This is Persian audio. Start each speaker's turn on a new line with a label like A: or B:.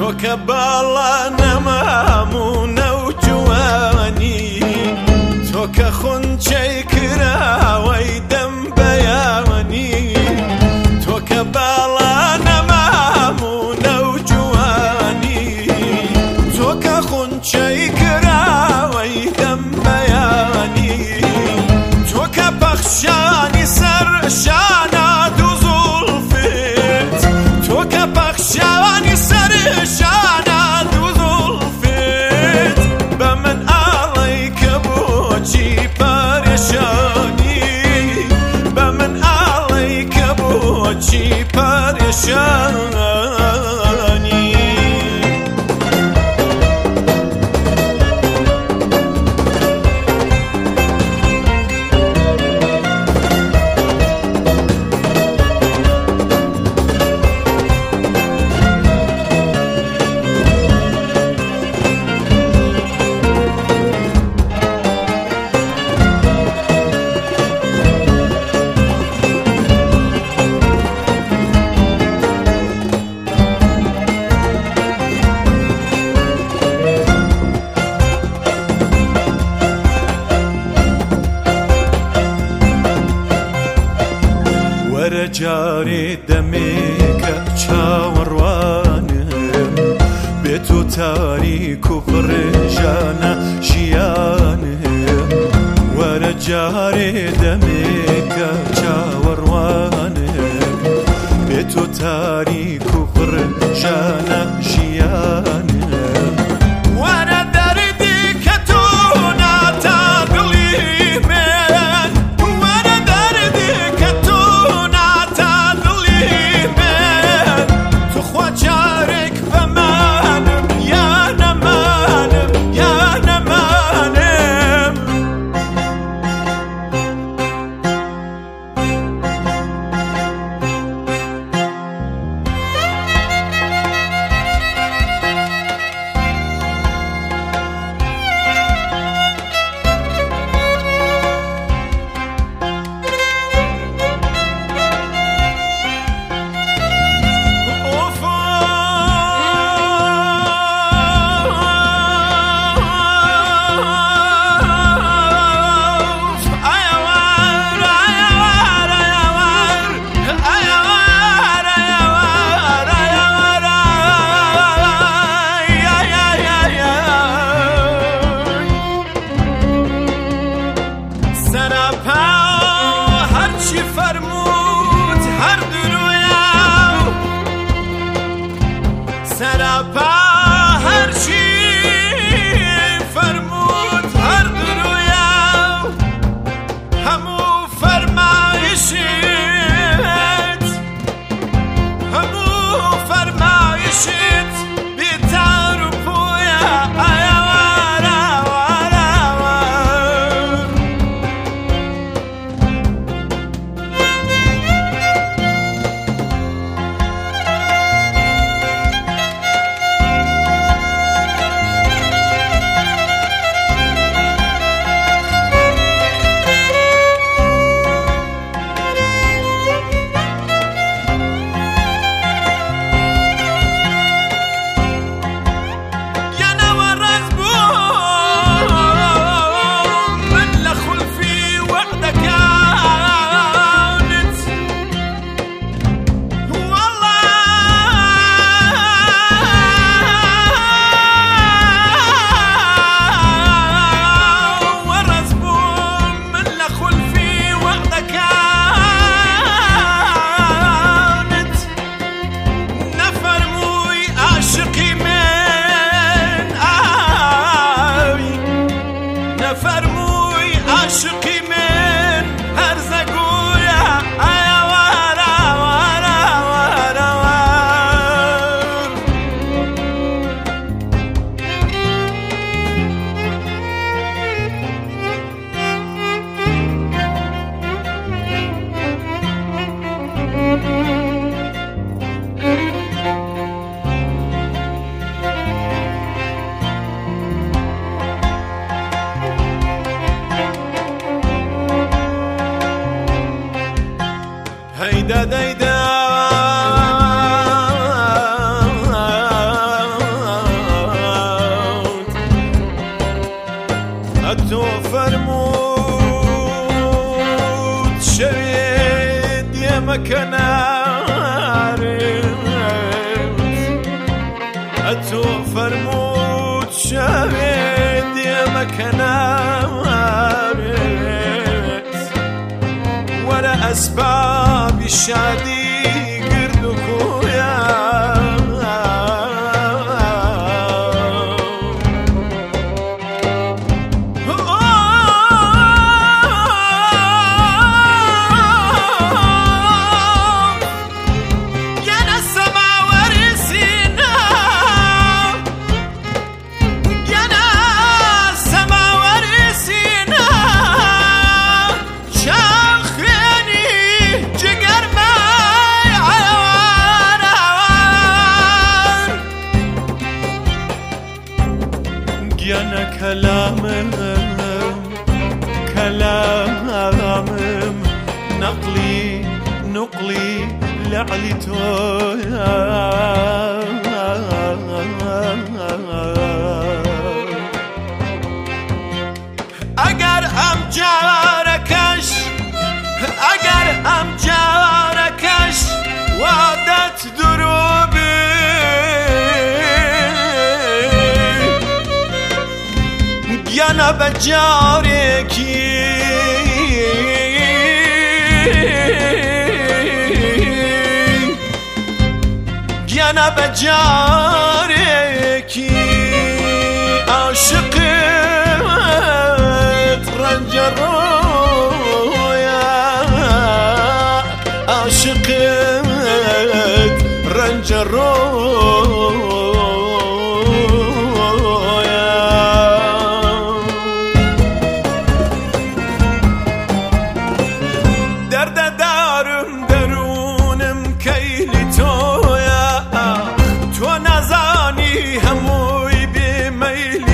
A: تۆ کە باڵا نەمامونە و جوانی، تۆ کە خونچەی کراوەی دەم بەیانی، تۆ کە باڵا نەمامونە و جوانی، تۆ کە خونچەی کراوەی دەم بەیانی، تۆ کە پەخشانی سەر شانە دوو زوڵفت، تۆ کە پەخشانی سەر شانە دوو زوڵفت، بە من ئاڵەی کە بۆچی پەرێشانی، بە من ئاڵەی کە بۆچی پەرێشانی. وەرە جارێ دەمێکە چاوەڕوانم، بێت و تاریک و پڕێژانە ژیانم، وەرە جارێ دەمێکە چاوەڕوانم، بێت و تاریک و پڕێژانە ژیانم. تو فرمود شوید مكنارت ولا أسباب الشادي قردكو يا يانا كلامم نقلي لعلي تويا اگر ام جاركش وعدت دروبي يانا بجاركي يانا بجاركي عاشقت رنجرويا عاشقت رنجرويا درد دارم درونم كيلي تويا تو نزاني هموي بميل